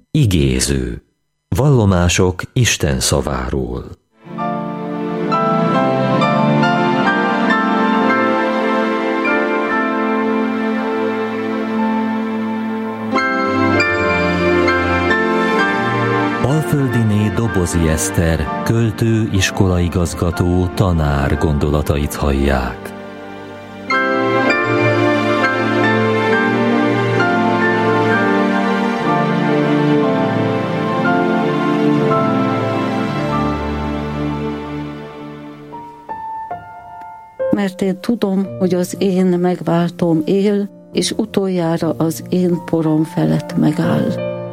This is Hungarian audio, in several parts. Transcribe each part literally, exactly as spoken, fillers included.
Igéző. Vallomások Isten szaváról. Alföldiné Dobozi Eszter, költő, iskolaigazgató, tanár gondolatait hallják. Mert én tudom, hogy az én megváltóm él, és utoljára az én porom felett megáll.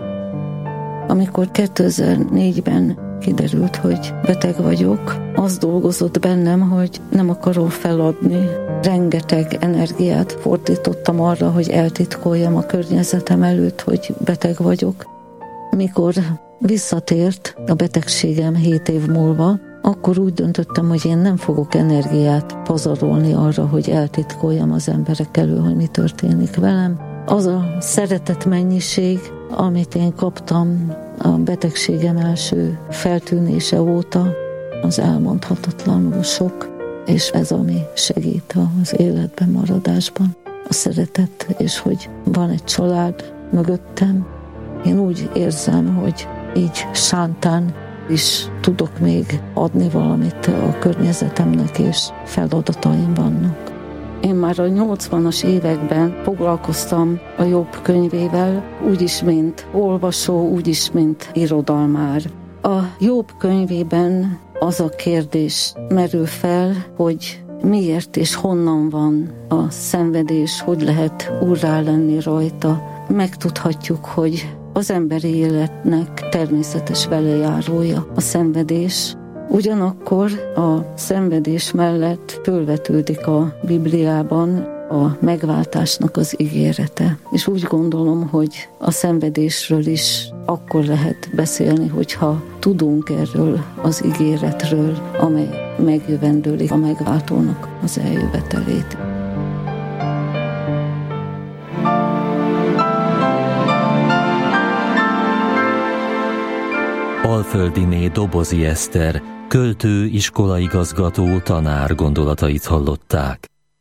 Amikor kétezer-négyben kiderült, hogy beteg vagyok, az dolgozott bennem, hogy nem akarom feladni. Rengeteg energiát fordítottam arra, hogy eltitkoljam a környezetem előtt, hogy beteg vagyok. Mikor visszatért a betegségem hét év múlva, akkor úgy döntöttem, hogy én nem fogok energiát pazarolni arra, hogy eltitkoljam az emberek elől, hogy mi történik velem. Az a szeretet mennyiség, amit én kaptam a betegségem első feltűnése óta, az elmondhatatlanul sok, és ez, ami segít az életben maradásban. A szeretet, és hogy van egy család mögöttem. Én úgy érzem, hogy így sántán is tudok még adni valamit a környezetemnek, és feladataim vannak. Én már a nyolcvanas években foglalkoztam a Jobb könyvével, úgyis, mint olvasó, úgyis, mint irodalmár. A Jobb könyvében az a kérdés merül fel, hogy miért és honnan van a szenvedés, hogy lehet úrrá lenni rajta. Megtudhatjuk, hogy az emberi életnek természetes velejárója a szenvedés. Ugyanakkor a szenvedés mellett fölvetődik a Bibliában a megváltásnak az ígérete. És úgy gondolom, hogy a szenvedésről is akkor lehet beszélni, hogyha tudunk erről az ígéretről, amely megjövendőlik a megváltónak az eljövetelét. Alföldiné Dobozi Eszter, költő, iskolaigazgató, tanár gondolatait hallották.